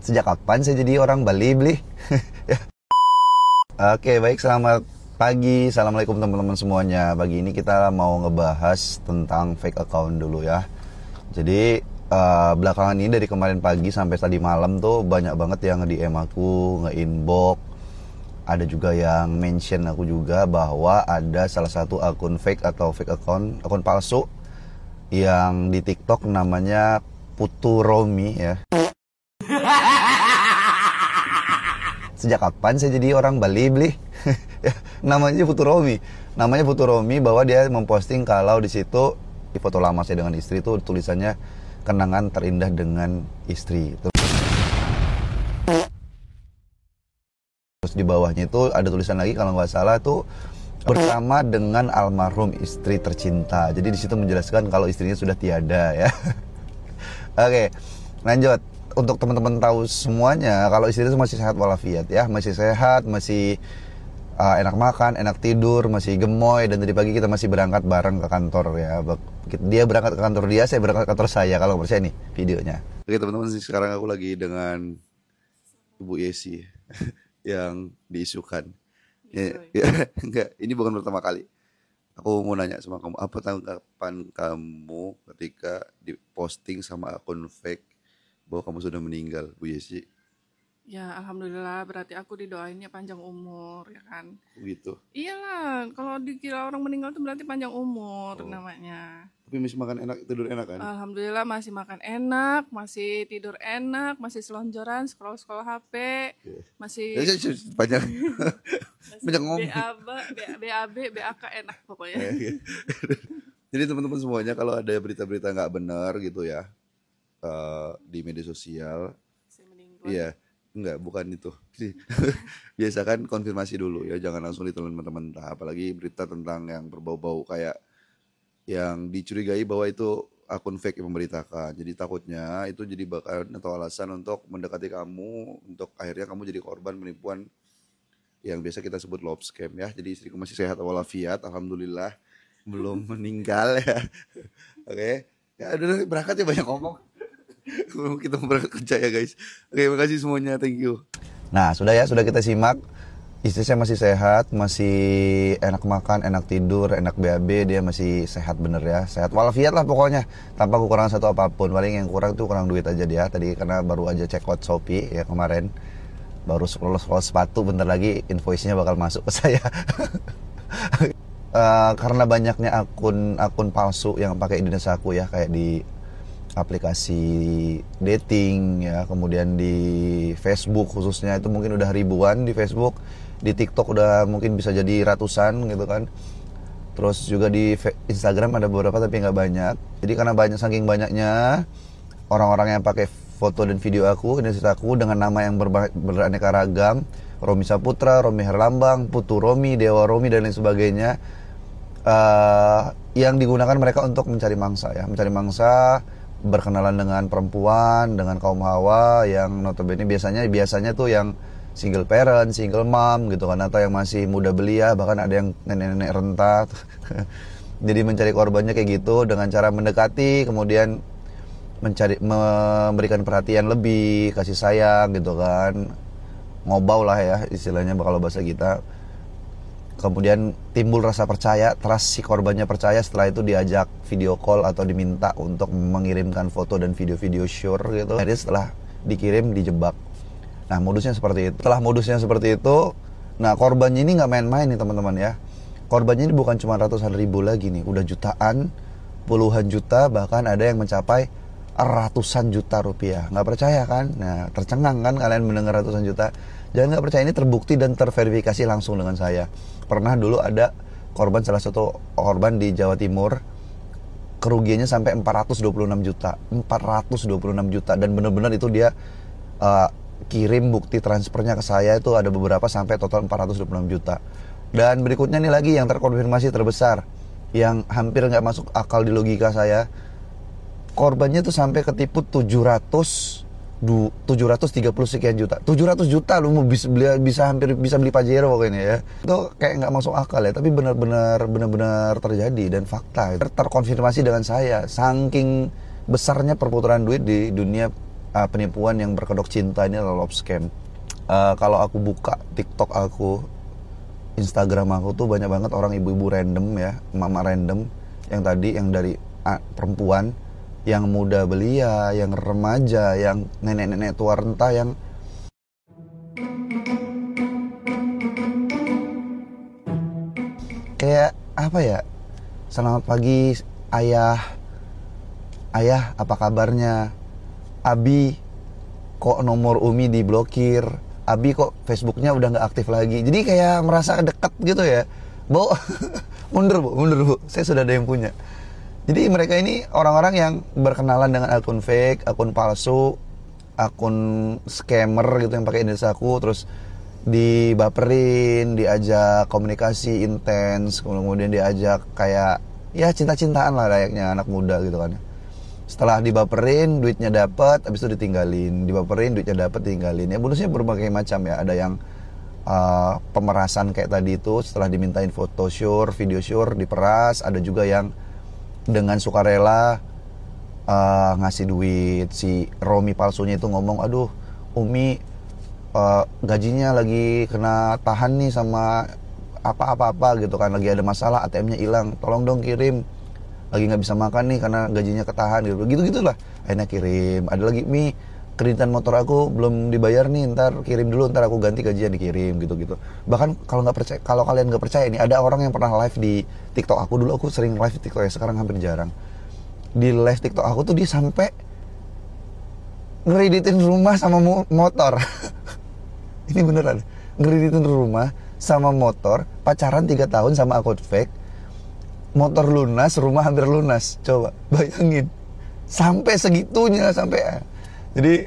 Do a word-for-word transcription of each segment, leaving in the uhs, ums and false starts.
Sejak kapan saya jadi orang Bali beli? Oke, baik, selamat pagi. Assalamualaikum teman-teman semuanya. Pagi ini kita mau ngebahas tentang fake account dulu ya. Jadi uh, belakangan ini dari kemarin pagi sampai tadi malam tuh banyak banget yang nge-D M aku, nge-inbox. Ada juga yang mention aku juga bahwa ada salah satu akun fake atau fake account, akun palsu yang di TikTok namanya Putu Romi ya. Sejak kapan saya jadi orang Bali beli? Namanya Putu Romi. Namanya Putu Romi bahwa dia memposting kalau di situ di foto lama saya dengan istri itu tulisannya kenangan terindah dengan istri. Terus di bawahnya itu ada tulisan lagi kalau nggak salah tuh bersama dengan almarhum istri tercinta. Jadi di situ menjelaskan kalau istrinya sudah tiada ya. Oke, lanjut. Untuk teman-teman tahu semuanya, kalau istri itu masih sehat walafiat ya, masih sehat, masih uh, enak makan, enak tidur, masih gemoy, dan tadi pagi kita masih berangkat bareng ke kantor ya. Dia berangkat ke kantor dia, saya berangkat ke kantor saya. Kalau percaya nih videonya. Oke teman-teman, sekarang aku lagi dengan Ibu Yesi yang diisukan. Ya, ya, enggak, ini bukan pertama kali. Aku mau nanya sama kamu, apa tanggapan kamu ketika diposting sama akun fake bahwa kamu sudah meninggal, Bu Yesi? Ya, alhamdulillah, berarti aku didoainnya panjang umur, ya kan? Gitu. Iyalah, kalau dikira orang meninggal itu berarti panjang umur Oh. namanya. Tapi masih makan enak, tidur enak kan? Alhamdulillah masih makan enak, masih tidur enak, masih selonjoran, scroll-scroll H P, Yeah. masih Banyak, banyak ngomong. B A B, B A B, B A K enak pokoknya. Jadi teman-teman semuanya, kalau ada berita-berita nggak benar gitu ya, Uh, di media sosial, iya, enggak, bukan itu. Biasakan konfirmasi dulu ya, jangan langsung ditelan mentah-mentah. Apalagi berita tentang yang berbau-bau kayak yang dicurigai bahwa itu akun fake yang memberitakan. Jadi takutnya itu jadi bakal atau alasan untuk mendekati kamu, untuk akhirnya kamu jadi korban penipuan yang biasa kita sebut love scam ya. Jadi istriku masih sehat walafiat, alhamdulillah, belum meninggal ya. Oke, okay. Ya udah, berangkat ya, banyak ngomong. Kita mau berangkat kerja ya guys. Oke, makasih semuanya, thank you. Nah sudah ya, sudah kita simak. Istri saya masih sehat, masih enak makan, enak tidur, enak B A B. Dia masih sehat bener ya, sehat walafiat lah pokoknya, tanpa kekurangan satu apapun. Paling yang kurang tuh kurang duit aja dia. Tadi karena baru aja check out Shopee ya kemarin, baru scroll scroll sepatu, bentar lagi invoice-nya bakal masuk ke saya. uh, Karena banyaknya akun akun palsu yang pakai identitas aku ya, kayak di aplikasi dating ya, kemudian di Facebook khususnya itu mungkin udah ribuan di Facebook, di TikTok udah mungkin bisa jadi ratusan gitu kan. Terus juga di Instagram ada beberapa tapi nggak banyak. Jadi karena banyak, saking banyaknya orang-orang yang pakai foto dan video aku, identitas aku dengan nama yang berba- beraneka ragam, Romi Saputra, Romi Herlambang, Putu Romi, Dewa Romi dan lain sebagainya, uh, yang digunakan mereka untuk mencari mangsa ya, mencari mangsa, berkenalan dengan perempuan, dengan kaum hawa yang notabene biasanya biasanya tuh yang single parent, single mom gitu kan, atau yang masih muda belia, bahkan ada yang nenek-nenek renta. Jadi mencari korbannya kayak gitu dengan cara mendekati, kemudian mencari memberikan perhatian lebih, kasih sayang gitu kan, ngobau lah ya istilahnya kalau bahasa kita. Kemudian timbul rasa percaya, trust, si korbannya percaya, setelah itu diajak video call atau diminta untuk mengirimkan foto dan video-video sure gitu. Akhirnya setelah dikirim dijebak. Nah modusnya seperti itu. Setelah modusnya seperti itu, nah korbannya ini nggak main-main nih teman-teman ya. Korbannya ini bukan cuma ratusan ribu lagi nih, udah jutaan, puluhan juta, bahkan ada yang mencapai ratusan juta rupiah. Nggak percaya kan? Nah tercengang kan kalian mendengar ratusan juta? Jangan nggak percaya, ini terbukti dan terverifikasi langsung dengan saya. Pernah dulu ada korban, salah satu korban di Jawa Timur, kerugiannya sampai empat ratus dua puluh enam juta. empat ratus dua puluh enam juta, dan benar-benar itu dia uh, kirim bukti transfernya ke saya, itu ada beberapa sampai total empat ratus dua puluh enam juta. Dan berikutnya nih lagi yang terkonfirmasi terbesar, yang hampir nggak masuk akal di logika saya. Korbannya tuh sampai ketipu tujuh ratus tujuh ratus tiga puluh sekian juta. tujuh ratus juta lu mau bisa beli, bisa hampir bisa beli Pajero pokoknya ya. Itu kayak nggak masuk akal ya, tapi benar-benar benar-benar terjadi dan fakta ter- terkonfirmasi dengan saya. Saking besarnya perputaran duit di dunia uh, penipuan yang berkedok cinta ini adalah love scam. Uh, kalau aku buka TikTok aku, Instagram aku tuh banyak banget orang ibu-ibu random ya, mama random yang tadi yang dari uh, perempuan, yang muda belia, yang remaja, yang nenek-nenek tua renta, yang kayak apa ya, selamat pagi ayah, ayah apa kabarnya, Abi kok nomor Umi diblokir, Abi kok Facebooknya udah nggak aktif lagi. Jadi kayak merasa dekat gitu ya, Bu. mundur bu, mundur bu, saya sudah ada yang punya. Jadi mereka ini orang-orang yang berkenalan dengan akun fake, akun palsu, akun scammer gitu yang pakai identitas aku, terus dibaperin, diajak komunikasi intens, kemudian diajak kayak ya cinta-cintaan lah layaknya anak muda gitu kan. Setelah dibaperin, duitnya dapat, habis itu ditinggalin, dibaperin, duitnya dapat, ditinggalin. Ya bonusnya berbagai macam ya. Ada yang uh, pemerasan kayak tadi itu, setelah dimintain foto syur, video syur, diperas. Ada juga yang dengan sukarela uh, ngasih duit. Si Romi palsunya itu ngomong, aduh Umi Uh, gajinya lagi kena tahan nih sama apa-apa-apa gitu kan, lagi ada masalah, A T M-nya hilang, tolong dong kirim, lagi nggak bisa makan nih karena gajinya ketahan gitu, gitu-gitulah. Akhirnya kirim. Ada lagi, Mi kreditan motor aku belum dibayar nih, ntar kirim dulu, ntar aku ganti gajian, dikirim gitu-gitu. Bahkan kalau nggak percaya, kalau kalian nggak percaya ini, ada orang yang pernah live di TikTok aku. Dulu aku sering live di TikTok ya, sekarang hampir jarang. Di live TikTok aku tuh dia sampai ngereditin rumah sama mo- motor. Ini beneran, ngereditin rumah sama motor, pacaran tiga tahun sama akun fake, motor lunas, rumah hampir lunas. Coba bayangin, sampai segitunya, sampai. Jadi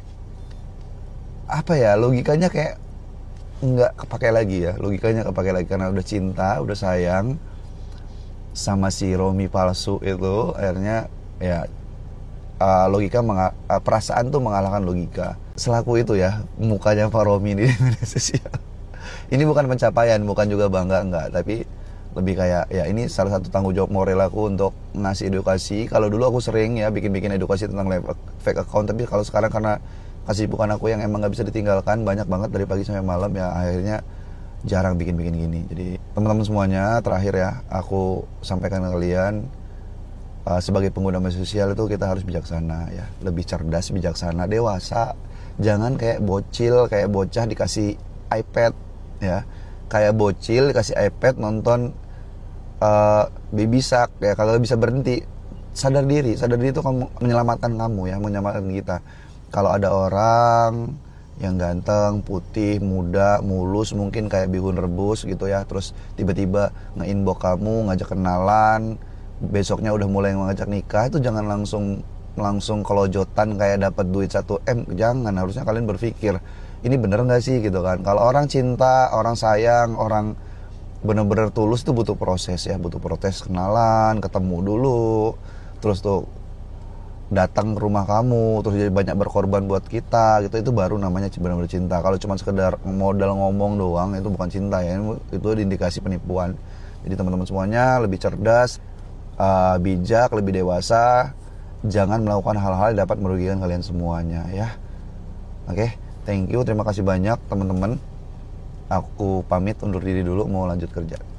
apa ya, logikanya kayak nggak kepakai lagi ya, logikanya kepakai lagi karena udah cinta, udah sayang sama si Romi palsu itu. Akhirnya ya uh, logika menga- uh, perasaan tuh mengalahkan logika. Selaku itu ya, mukanya Pak Romi di media sosial. Ini bukan pencapaian, bukan juga bangga, enggak. Tapi lebih kayak, ya ini salah satu tanggung jawab moral aku untuk ngasih edukasi. Kalau dulu aku sering ya bikin-bikin edukasi tentang fake account. Tapi kalau sekarang karena kesibukan aku yang emang gak bisa ditinggalkan, banyak banget dari pagi sampai malam, ya akhirnya jarang bikin-bikin gini. Jadi teman-teman semuanya, terakhir ya, aku sampaikan ke kalian, uh, sebagai pengguna media sosial itu kita harus bijaksana ya. Lebih cerdas, bijaksana, dewasa. Jangan kayak bocil, kayak bocah dikasih iPad ya, kayak bocil dikasih iPad nonton uh, Baby Shark ya. Kalau bisa berhenti, sadar diri, sadar diri itu kamu, menyelamatkan kamu ya, menyelamatkan kita. Kalau ada orang yang ganteng, putih, muda, mulus, mungkin kayak bihun rebus gitu ya, terus tiba-tiba nge-inbox kamu, ngajak kenalan, besoknya udah mulai ngajak nikah, itu jangan langsung langsung kelojotan kayak dapat duit satu M. Jangan, harusnya kalian berpikir ini bener nggak sih gitu kan. Kalau orang cinta, orang sayang, orang bener-bener tulus itu butuh proses ya, butuh proses, kenalan, ketemu dulu, terus tuh datang ke rumah kamu, terus jadi banyak berkorban buat kita gitu, itu baru namanya benar-benar cinta. Kalau cuma sekedar modal ngomong doang, itu bukan cinta ya, itu indikasi penipuan. Jadi teman-teman semuanya lebih cerdas, uh, bijak, lebih dewasa. Jangan melakukan hal-hal yang dapat merugikan kalian semuanya ya. Oke, okay? Thank you, terima kasih banyak teman-teman. Aku pamit undur diri dulu, mau lanjut kerja.